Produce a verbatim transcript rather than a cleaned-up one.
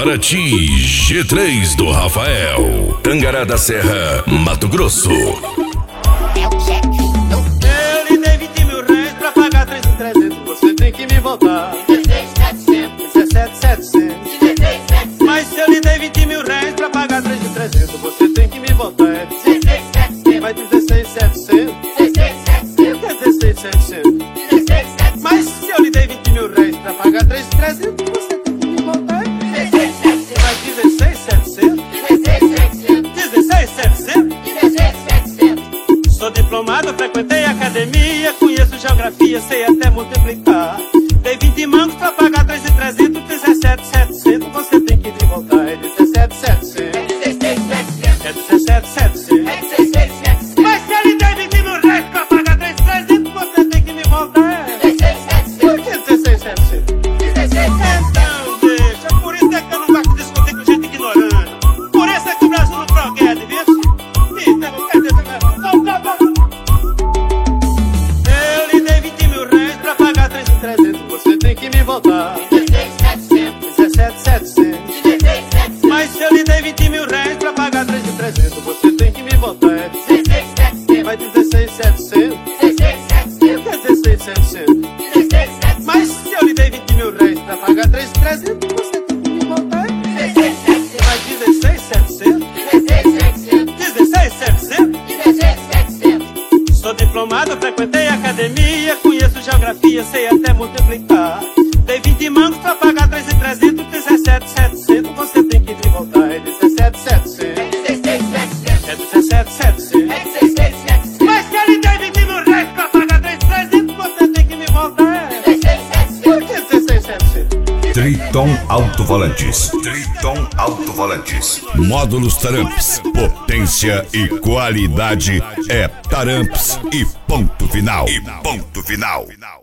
Paraty, G três do Rafael. Tangará da Serra, Mato Grosso. É o chefe. Eu lhe dei vinte mil reais pra pagar três mil e trezentos. Você tem que me voltar dezesseis mil e setecentos. dezessete mil e setecentos. dezesseis mil e setecentos. Mas se eu lhe dei vinte mil reais pra pagar três mil e trezentos, você tem que me voltar é dezesseis mil e setecentos. vai dezesseis mil e setecentos. dezesseis mil e setecentos. dezesseis mil e setecentos. dezesseis mil e setecentos. Mas se eu lhe dei vinte mil reais pra pagar três mil e trezentos, você tem que me voltar é dezesseis mil e setecentos. vai dezesseis mil e setecentos. dezesseis mil e setecentos. dezesseis mil e setecentos. dezesseis mil e setecentos. Sou diplomado, frequentei academia, conheço geografia, sei até multiplicar. Dei vinte mangos pra pagar três mil e trezentos, dezessete mil e setecentos. Você tem que me voltar é dezessete mil e setecentos. dezesseis mil e setecentos. É dezessete mil e setecentos. dezesseis mil e setecentos. Mas se ele der vinte mil reais pra pagar três mil e trezentos, você tem que me voltar é dezesseis mil e setecentos. por que dezesseis mil e setecentos? dezesseis mil e setecentos. Então deixa, por isso é que eu não gosto de discutir com gente ignorante. Por isso é que o Brasil não progrede, viu? Isso, é eu lhe dei vinte mil reais pra pagar três mil e trezentos. Você tem que me voltar dezesseis mil e setecentos. dezessete mil e setecentos. dezesseis mil e setecentos. Mas se eu lhe dei vinte mil reais pra pagar três mil e trezentos, você tem que me voltar é dezesseis mil e setecentos. vai dezesseis mil e setecentos. dezesseis mil e setecentos. dezesseis mil e setecentos. dezesseis mil e setecentos. Mas se eu lhe dei vinte mil reais pra pagar três mil e trezentos, você tem que me voltar é dezesseis mil e setecentos. vai dezesseis mil e setecentos. dezesseis mil e setecentos. dezesseis mil e setecentos. dezesseis mil e setecentos. Sou diplomado, frequentei academia, conheço geografia, sei até multiplicar. Dei vinte mangos pra pagar três mil e trezentos, dezessete mil e setecentos. Você tem que me voltar é dezessete mil e setecentos. dezesseis mil e setecentos. É dezessete mil e setecentos. dezesseis mil e setecentos. Mas se ele der vinte mil reais pra pagar três mil e trezentos, você tem que me voltar é dezesseis mil e setecentos. por que dezesseis mil e setecentos? Triton Alto-Volantes. Triton Alto-Volantes. Módulos Taramps. Potência e qualidade é Taramps e ponto final. E ponto final.